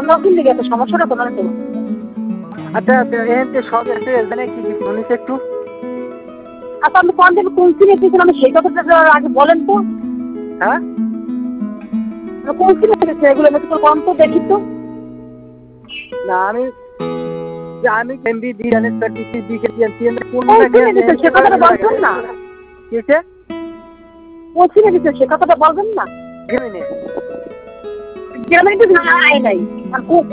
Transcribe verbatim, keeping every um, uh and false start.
Phone দাও কিনলে গেছে সমস্যাটা কোথায় তো? আচ্ছা এতে সব এসে এখানে কি কি শুনিস একটু? আচ্ছা আপনি কোন দিন কোন সিমে এসেছিলেন আমি সেই কথাটা আগে বলেন তো? হ্যাঁ? কোন সিমে এসেছে এগুলো একটু কম তো দেখি তো? না আমি আমি এমবি দিয়ে জানিস তো টিসি দিয়ে দিয়েছি আমি কোন কোনটা সিমে এসেছে সে কথাটা বলবেন না? কিসে? কোন সিমে এসেছে সে কথাটা বলবেন না? গেমিনে গ্রামে কিন্তু নাই নাই আর